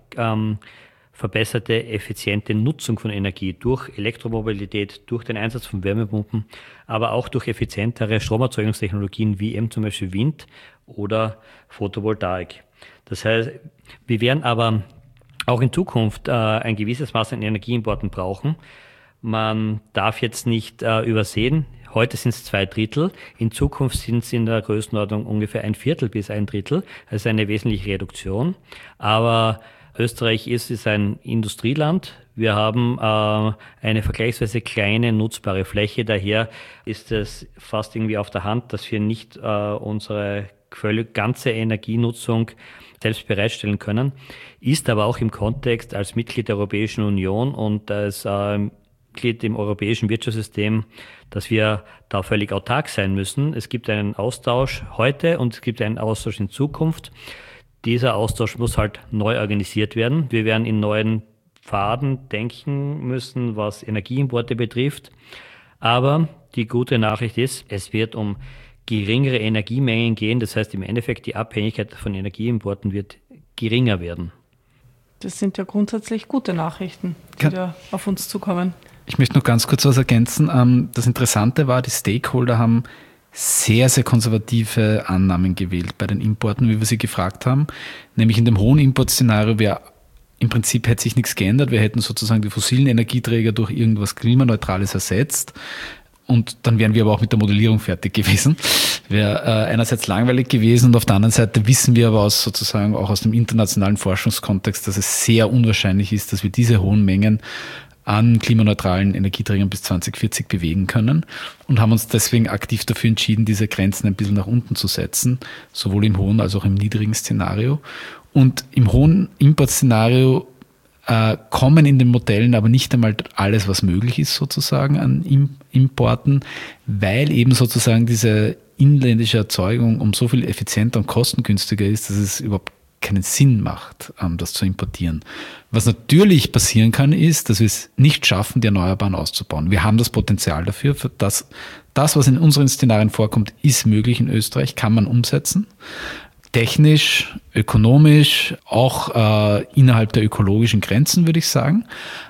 verbesserte, effiziente Nutzung von Energie durch Elektromobilität, durch den Einsatz von Wärmepumpen, aber auch durch effizientere Stromerzeugungstechnologien wie eben zum Beispiel Wind oder Photovoltaik. Das heißt, wir werden aber auch in Zukunft ein gewisses Maß an Energieimporten brauchen. Man darf jetzt nicht übersehen, heute sind es 2/3, in Zukunft sind es in der Größenordnung ungefähr 1/4 bis 1/3, also eine wesentliche Reduktion. Aber Österreich ist ein Industrieland. Wir haben eine vergleichsweise kleine nutzbare Fläche, daher ist es fast irgendwie auf der Hand, dass wir nicht unsere ganze Energienutzung selbst bereitstellen können, ist aber auch im Kontext als Mitglied der Europäischen Union und als Mitglied im europäischen Wirtschaftssystem, dass wir da völlig autark sein müssen. Es gibt einen Austausch heute und es gibt einen Austausch in Zukunft. Dieser Austausch muss halt neu organisiert werden. Wir werden in neuen Pfaden denken müssen, was Energieimporte betrifft. Aber die gute Nachricht ist, es wird um geringere Energiemengen gehen. Das heißt, im Endeffekt die Abhängigkeit von Energieimporten wird geringer werden. Das sind ja grundsätzlich gute Nachrichten, die da auf uns zukommen. Ich möchte noch ganz kurz was ergänzen. Das Interessante war, die Stakeholder haben sehr, sehr konservative Annahmen gewählt bei den Importen, wie wir sie gefragt haben. Nämlich in dem hohen Importszenario im Prinzip hätte sich nichts geändert. Wir hätten sozusagen die fossilen Energieträger durch irgendwas Klimaneutrales ersetzt. Und dann wären wir aber auch mit der Modellierung fertig gewesen. Wäre einerseits langweilig gewesen und auf der anderen Seite wissen wir aber sozusagen auch aus dem internationalen Forschungskontext, dass es sehr unwahrscheinlich ist, dass wir diese hohen Mengen an klimaneutralen Energieträgern bis 2040 bewegen können und haben uns deswegen aktiv dafür entschieden, diese Grenzen ein bisschen nach unten zu setzen, sowohl im hohen als auch im niedrigen Szenario. Und im hohen Importszenario kommen in den Modellen aber nicht einmal alles, was möglich ist sozusagen an Importen, weil eben sozusagen diese inländische Erzeugung um so viel effizienter und kostengünstiger ist, dass es überhaupt keinen Sinn macht, das zu importieren. Was natürlich passieren kann, ist, dass wir es nicht schaffen, die Erneuerbaren auszubauen. Wir haben das Potenzial dafür, das, was in unseren Szenarien vorkommt, ist möglich in Österreich, kann man umsetzen. Technisch, ökonomisch, auch innerhalb der ökologischen Grenzen, würde ich sagen.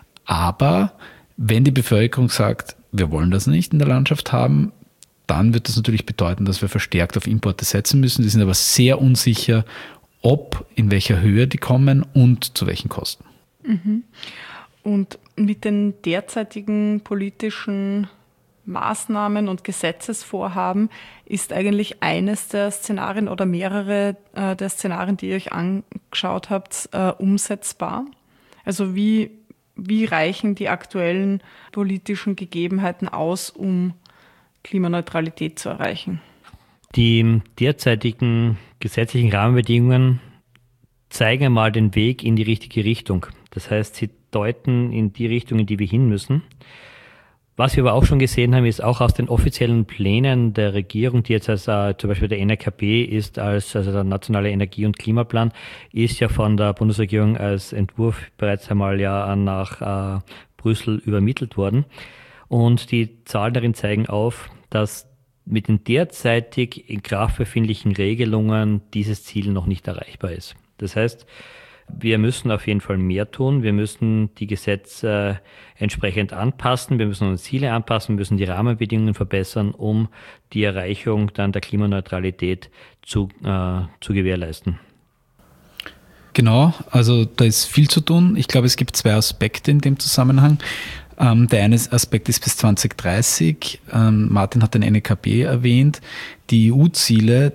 Aber wenn die Bevölkerung sagt, wir wollen das nicht in der Landschaft haben, dann wird das natürlich bedeuten, dass wir verstärkt auf Importe setzen müssen. Die sind aber sehr unsicher, ob, in welcher Höhe die kommen und zu welchen Kosten. Mhm. Und mit den derzeitigen politischen Maßnahmen und Gesetzesvorhaben ist eigentlich eines der Szenarien oder mehrere der Szenarien, die ihr euch angeschaut habt, umsetzbar? Also wie reichen die aktuellen politischen Gegebenheiten aus, um Klimaneutralität zu erreichen? Die derzeitigen gesetzlichen Rahmenbedingungen zeigen einmal den Weg in die richtige Richtung. Das heißt, sie deuten in die Richtung, in die wir hin müssen. Was wir aber auch schon gesehen haben, ist auch aus den offiziellen Plänen der Regierung, die jetzt als zum Beispiel der NRKP ist, also der Nationale Energie- und Klimaplan, ist ja von der Bundesregierung als Entwurf bereits einmal nach Brüssel übermittelt worden. Und die Zahlen darin zeigen auf, dass mit den derzeitig in Kraft befindlichen Regelungen dieses Ziel noch nicht erreichbar ist. Das heißt, wir müssen auf jeden Fall mehr tun. Wir müssen die Gesetze entsprechend anpassen. Wir müssen unsere Ziele anpassen, wir müssen die Rahmenbedingungen verbessern, um die Erreichung dann der Klimaneutralität zu gewährleisten. Genau, also da ist viel zu tun. Ich glaube, es gibt zwei Aspekte in dem Zusammenhang. Der eine Aspekt ist bis 2030. Martin hat den NEKB erwähnt. Die EU-Ziele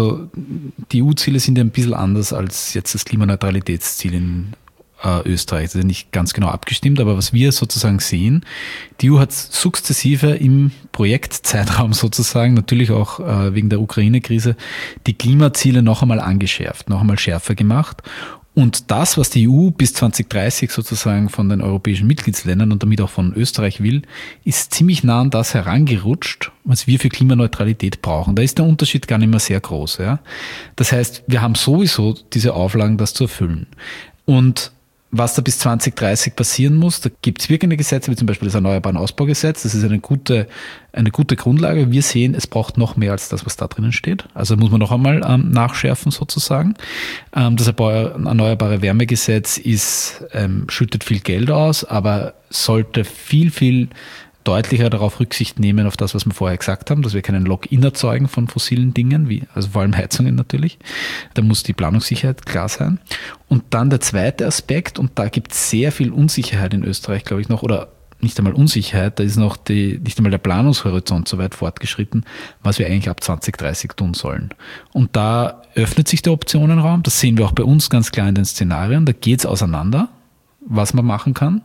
sind ja ein bisschen anders als jetzt das Klimaneutralitätsziel in Österreich. Das ist ja nicht ganz genau abgestimmt, aber was wir sozusagen sehen, die EU hat sukzessive im Projektzeitraum sozusagen, natürlich auch wegen der Ukraine-Krise, die Klimaziele noch einmal angeschärft, noch einmal schärfer gemacht. Und das, was die EU bis 2030 sozusagen von den europäischen Mitgliedsländern und damit auch von Österreich will, ist ziemlich nah an das herangerutscht, was wir für Klimaneutralität brauchen. Da ist der Unterschied gar nicht mehr sehr groß. Ja? Das heißt, wir haben sowieso diese Auflagen, das zu erfüllen. Und was da bis 2030 passieren muss, da gibt es wirkende Gesetze, wie zum Beispiel das Erneuerbaren Ausbaugesetz. Das ist eine gute Grundlage. Wir sehen, es braucht noch mehr als das, was da drinnen steht. Also muss man noch einmal nachschärfen sozusagen. Das Erneuerbare Wärmegesetz schüttet viel Geld aus, aber sollte viel, viel deutlicher darauf Rücksicht nehmen, auf das, was wir vorher gesagt haben, dass wir keinen Lock-in erzeugen von fossilen Dingen, also vor allem Heizungen natürlich. Da muss die Planungssicherheit klar sein. Und dann der zweite Aspekt, und da gibt es sehr viel Unsicherheit in Österreich, glaube ich noch, oder nicht einmal Unsicherheit, da ist noch nicht einmal der Planungshorizont so weit fortgeschritten, was wir eigentlich ab 2030 tun sollen. Und da öffnet sich der Optionenraum, das sehen wir auch bei uns ganz klar in den Szenarien, da geht es auseinander, was man machen kann.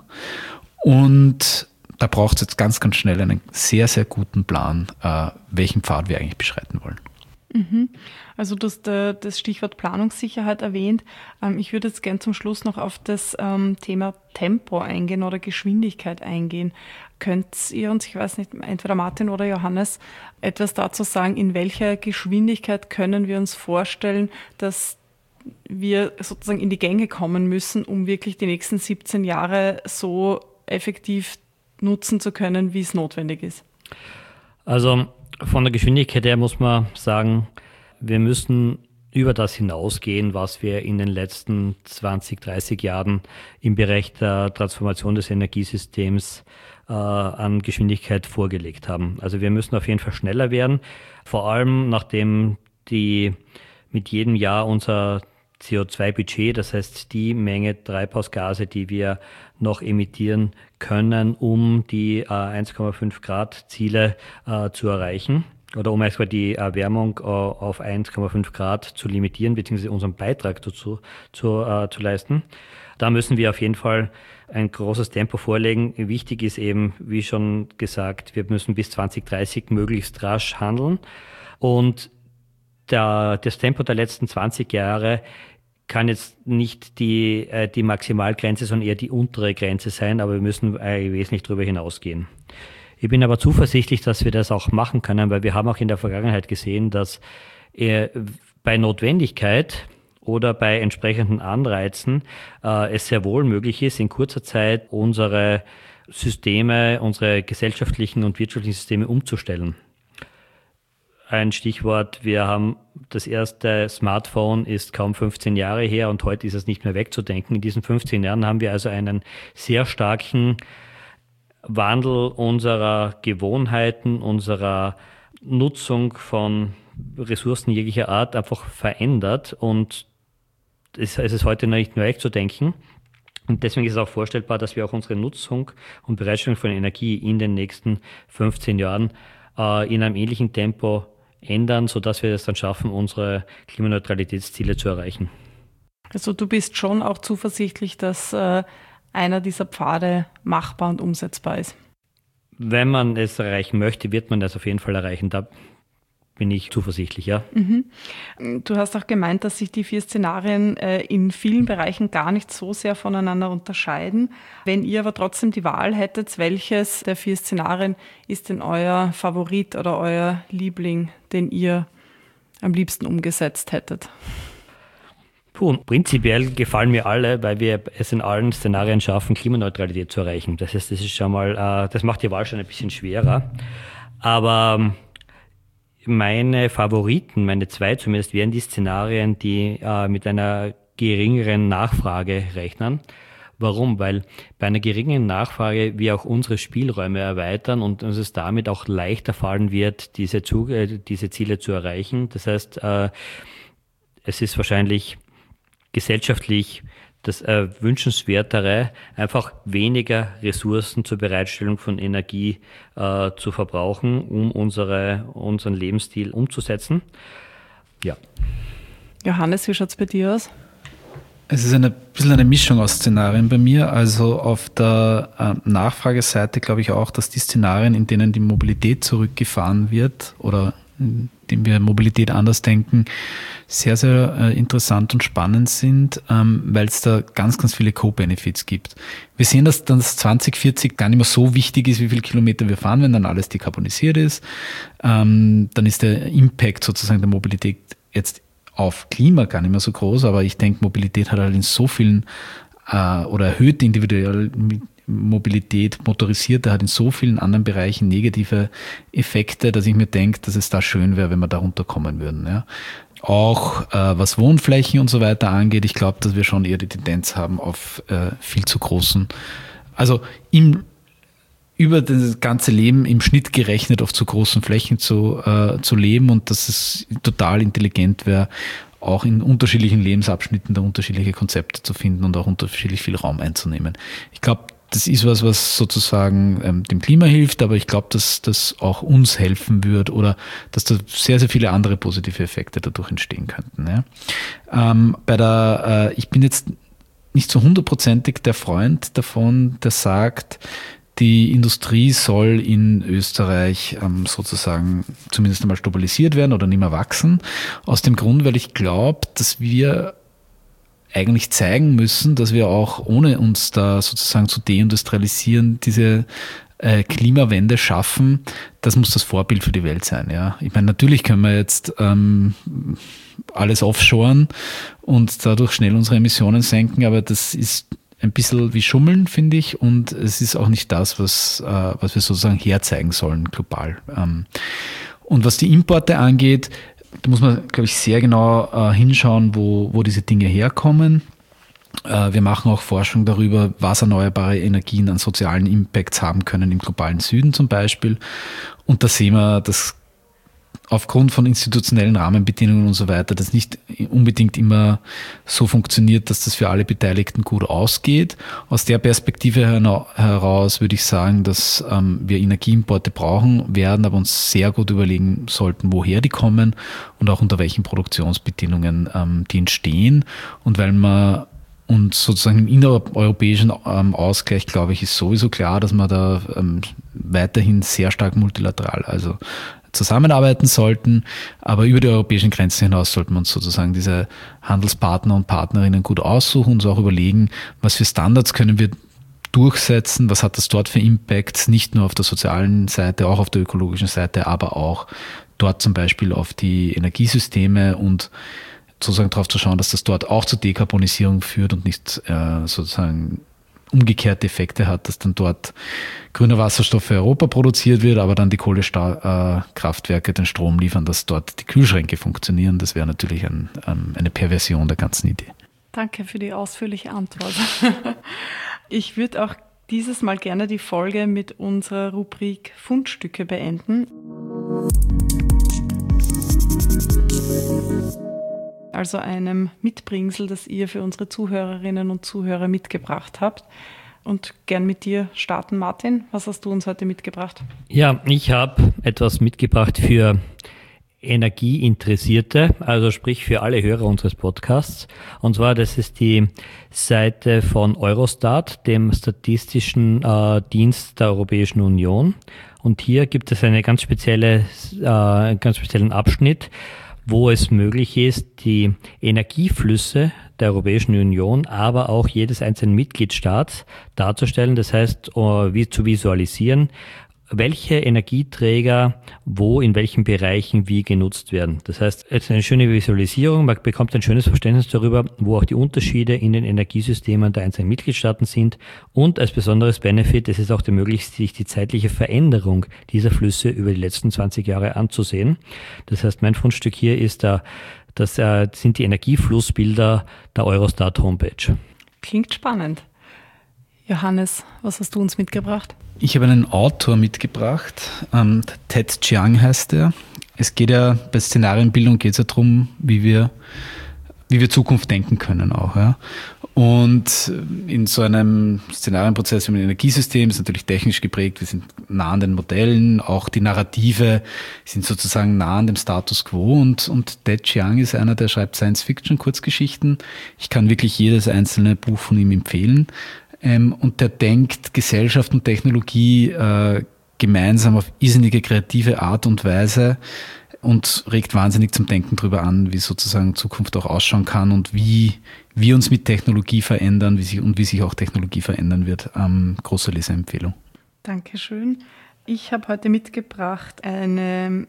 Und da braucht es jetzt ganz, ganz schnell einen sehr, sehr guten Plan, welchen Pfad wir eigentlich beschreiten wollen. Also du hast das Stichwort Planungssicherheit erwähnt. Ich würde jetzt gerne zum Schluss noch auf das Thema Tempo eingehen oder Geschwindigkeit eingehen. Könnt ihr uns, ich weiß nicht, entweder Martin oder Johannes, etwas dazu sagen, in welcher Geschwindigkeit können wir uns vorstellen, dass wir sozusagen in die Gänge kommen müssen, um wirklich die nächsten 17 Jahre so effektiv nutzen zu können, wie es notwendig ist? Also von der Geschwindigkeit her muss man sagen, wir müssen über das hinausgehen, was wir in den letzten 20, 30 Jahren im Bereich der Transformation des Energiesystems an Geschwindigkeit vorgelegt haben. Also wir müssen auf jeden Fall schneller werden, vor allem nachdem mit jedem Jahr unser CO2-Budget, das heißt die Menge Treibhausgase, die wir noch emittieren können, um die 1,5 Grad Ziele zu erreichen oder um erstmal die Erwärmung auf 1,5 Grad zu limitieren, beziehungsweise unseren Beitrag dazu zu leisten. Da müssen wir auf jeden Fall ein großes Tempo vorlegen. Wichtig ist eben, wie schon gesagt, wir müssen bis 2030 möglichst rasch handeln. Und das Tempo der letzten 20 Jahre kann jetzt nicht die Maximalgrenze, sondern eher die untere Grenze sein, aber wir müssen wesentlich darüber hinausgehen. Ich bin aber zuversichtlich, dass wir das auch machen können, weil wir haben auch in der Vergangenheit gesehen, dass bei Notwendigkeit oder bei entsprechenden Anreizen es sehr wohl möglich ist, in kurzer Zeit unsere Systeme, unsere gesellschaftlichen und wirtschaftlichen Systeme umzustellen. Ein Stichwort, wir haben das erste Smartphone ist kaum 15 Jahre her und heute ist es nicht mehr wegzudenken. In diesen 15 Jahren haben wir also einen sehr starken Wandel unserer Gewohnheiten, unserer Nutzung von Ressourcen jeglicher Art einfach verändert und es ist heute noch nicht mehr wegzudenken. Und deswegen ist es auch vorstellbar, dass wir auch unsere Nutzung und Bereitstellung von Energie in den nächsten 15 Jahren in einem ähnlichen Tempo ändern, sodass wir es dann schaffen, unsere Klimaneutralitätsziele zu erreichen. Also du bist schon auch zuversichtlich, dass einer dieser Pfade machbar und umsetzbar ist? Wenn man es erreichen möchte, wird man das auf jeden Fall erreichen. Da bin ich zuversichtlich, ja. Du hast auch gemeint, dass sich die 4 Szenarien in vielen Bereichen gar nicht so sehr voneinander unterscheiden. Wenn ihr aber trotzdem die Wahl hättet, welches der 4 Szenarien ist denn euer Favorit oder euer Liebling, den ihr am liebsten umgesetzt hättet? Prinzipiell gefallen mir alle, weil wir es in allen Szenarien schaffen, Klimaneutralität zu erreichen. Das heißt, das ist schon mal, das macht die Wahl schon ein bisschen schwerer. Aber meine Favoriten, meine 2 zumindest, wären die Szenarien, die mit einer geringeren Nachfrage rechnen. Warum? Weil bei einer geringen Nachfrage wir auch unsere Spielräume erweitern und uns es damit auch leichter fallen wird, diese Ziele zu erreichen. Das heißt, es ist wahrscheinlich gesellschaftlich das Wünschenswertere, einfach weniger Ressourcen zur Bereitstellung von Energie zu verbrauchen, um unseren Lebensstil umzusetzen. Ja. Johannes, wie schaut es bei dir aus? Es ist ein bisschen eine Mischung aus Szenarien bei mir. Also auf der Nachfrageseite glaube ich auch, dass die Szenarien, in denen die Mobilität zurückgefahren wird oder in denen wir Mobilität anders denken, sehr, sehr interessant und spannend sind, weil es da ganz, ganz viele Co-Benefits gibt. Wir sehen, dass dann 2040 gar nicht mehr so wichtig ist, wie viele Kilometer wir fahren, wenn dann alles dekarbonisiert ist. Dann ist der Impact sozusagen der Mobilität jetzt auf Klima gar nicht mehr so groß, aber ich denke, Mobilität hat halt in so vielen oder erhöhte individuelle Mobilität, motorisierte, hat in so vielen anderen Bereichen negative Effekte, dass ich mir denke, dass es da schön wäre, wenn wir da runterkommen würden. Ja. Auch was Wohnflächen und so weiter angeht, ich glaube, dass wir schon eher die Tendenz haben auf viel zu großen, also über das ganze Leben im Schnitt gerechnet auf zu großen Flächen zu leben und dass es total intelligent wäre, auch in unterschiedlichen Lebensabschnitten da unterschiedliche Konzepte zu finden und auch unterschiedlich viel Raum einzunehmen. Ich glaube, das ist was sozusagen dem Klima hilft, aber ich glaube, dass das auch uns helfen wird oder dass da sehr, sehr viele andere positive Effekte dadurch entstehen könnten. Ja. Ich bin jetzt nicht so 100%ig der Freund davon, der sagt, die Industrie soll in Österreich sozusagen zumindest einmal stabilisiert werden oder nicht mehr wachsen. Aus dem Grund, weil ich glaube, dass wir eigentlich zeigen müssen, dass wir auch ohne uns da sozusagen zu deindustrialisieren, diese Klimawende schaffen. Das muss das Vorbild für die Welt sein. Ja, ich meine, natürlich können wir jetzt alles offshoren und dadurch schnell unsere Emissionen senken, aber das ist ein bisschen wie Schummeln, finde ich, und es ist auch nicht das, was wir sozusagen herzeigen sollen, global. Und was die Importe angeht, da muss man, glaube ich, sehr genau hinschauen, wo diese Dinge herkommen. Wir machen auch Forschung darüber, was erneuerbare Energien an sozialen Impacts haben können im globalen Süden zum Beispiel. Und da sehen wir, dass aufgrund von institutionellen Rahmenbedingungen und so weiter, das nicht unbedingt immer so funktioniert, dass das für alle Beteiligten gut ausgeht. Aus der Perspektive heraus würde ich sagen, dass wir Energieimporte brauchen werden, aber uns sehr gut überlegen sollten, woher die kommen und auch unter welchen Produktionsbedingungen die entstehen. Und weil man und sozusagen im innereuropäischen Ausgleich, glaube ich, ist sowieso klar, dass man da weiterhin sehr stark multilateral, also zusammenarbeiten sollten, aber über die europäischen Grenzen hinaus sollten wir uns sozusagen diese Handelspartner und Partnerinnen gut aussuchen und uns auch überlegen, was für Standards können wir durchsetzen, was hat das dort für Impacts, nicht nur auf der sozialen Seite, auch auf der ökologischen Seite, aber auch dort zum Beispiel auf die Energiesysteme und sozusagen darauf zu schauen, dass das dort auch zur Dekarbonisierung führt und nicht sozusagen umgekehrte Effekte hat, dass dann dort grüner Wasserstoff für Europa produziert wird, aber dann die Kohlekraftwerke den Strom liefern, dass dort die Kühlschränke funktionieren. Das wäre natürlich eine Perversion der ganzen Idee. Danke für die ausführliche Antwort. Ich würde auch dieses Mal gerne die Folge mit unserer Rubrik Fundstücke beenden. Also einem Mitbringsel, das ihr für unsere Zuhörerinnen und Zuhörer mitgebracht habt. Und gern mit dir starten, Martin. Was hast du uns heute mitgebracht? Ja, ich habe etwas mitgebracht für Energieinteressierte, also sprich für alle Hörer unseres Podcasts. Und zwar, das ist die Seite von Eurostat, dem statistischen Dienst der Europäischen Union. Und hier gibt es einen ganz speziellen Abschnitt, wo es möglich ist, die Energieflüsse der Europäischen Union, aber auch jedes einzelnen Mitgliedstaats darzustellen. Das heißt, wie zu visualisieren, welche Energieträger wo in welchen Bereichen wie genutzt werden. Das heißt, es ist eine schöne Visualisierung, man bekommt ein schönes Verständnis darüber, wo auch die Unterschiede in den Energiesystemen der einzelnen Mitgliedstaaten sind und als besonderes Benefit, es ist auch möglich, sich die zeitliche Veränderung dieser Flüsse über die letzten 20 Jahre anzusehen. Das heißt, mein Fundstück hier ist der Das sind die Energieflussbilder der Eurostat-Homepage. Klingt spannend. Johannes, was hast du uns mitgebracht? Ich habe einen Autor mitgebracht, Ted Chiang heißt er. Es geht ja bei Szenarienbildung darum, wie wir Zukunft denken können auch. Ja. Und in so einem Szenarienprozess wie ein Energiesystem ist natürlich technisch geprägt, wir sind nah an den Modellen, auch die Narrative sind sozusagen nah an dem Status quo und Ted Chiang ist einer, der schreibt Science-Fiction-Kurzgeschichten. Ich kann wirklich jedes einzelne Buch von ihm empfehlen. Und der denkt Gesellschaft und Technologie gemeinsam auf irrsinnige kreative Art und Weise und regt wahnsinnig zum Denken drüber an, wie sozusagen Zukunft auch ausschauen kann und wie wir uns mit Technologie verändern wie sich auch Technologie verändern wird. Große Leseempfehlung. Dankeschön. Ich habe heute mitgebracht eine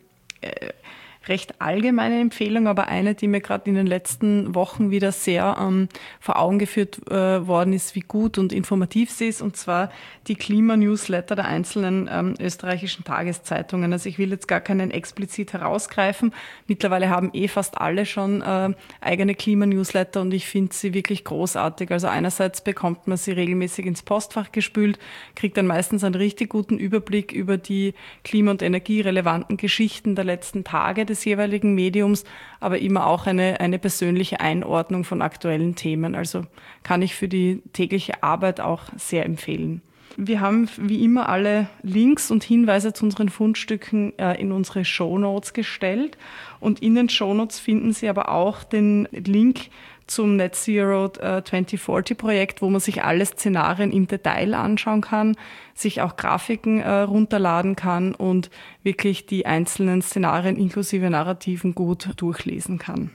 recht allgemeine Empfehlung, aber eine, die mir gerade in den letzten Wochen wieder sehr vor Augen geführt worden ist, wie gut und informativ sie ist, und zwar die Klimanewsletter der einzelnen österreichischen Tageszeitungen. Also ich will jetzt gar keinen explizit herausgreifen. Mittlerweile haben fast alle schon eigene Klimanewsletter und ich finde sie wirklich großartig. Also einerseits bekommt man sie regelmäßig ins Postfach gespült, kriegt dann meistens einen richtig guten Überblick über die klima- und energierelevanten Geschichten der letzten Tage des jeweiligen Mediums, aber immer auch eine persönliche Einordnung von aktuellen Themen. Also kann ich für die tägliche Arbeit auch sehr empfehlen. Wir haben wie immer alle Links und Hinweise zu unseren Fundstücken in unsere Shownotes gestellt und in den Shownotes finden Sie aber auch den Link zum Net Zero 2040 Projekt, wo man sich alle Szenarien im Detail anschauen kann, sich auch Grafiken runterladen kann und wirklich die einzelnen Szenarien inklusive Narrativen gut durchlesen kann.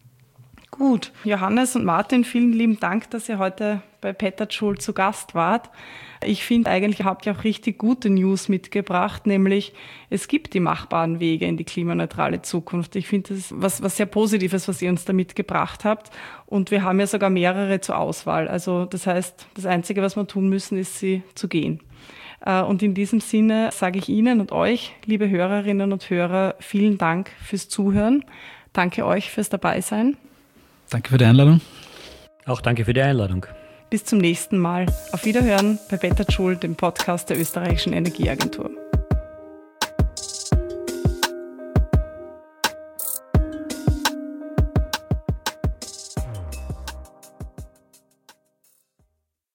Gut, Johannes und Martin, vielen lieben Dank, dass ihr heute bei Pettertschul zu Gast wart. Ich finde eigentlich, habt ihr auch richtig gute News mitgebracht, nämlich es gibt die machbaren Wege in die klimaneutrale Zukunft. Ich finde, das ist was sehr Positives, was ihr uns da mitgebracht habt. Und wir haben ja sogar mehrere zur Auswahl. Also das heißt, das Einzige, was wir tun müssen, ist, sie zu gehen. Und in diesem Sinne sage ich Ihnen und euch, liebe Hörerinnen und Hörer, vielen Dank fürs Zuhören. Danke euch fürs Dabeisein. Danke für die Einladung. Auch danke für die Einladung. Bis zum nächsten Mal. Auf Wiederhören bei Pettertschul, dem Podcast der Österreichischen Energieagentur.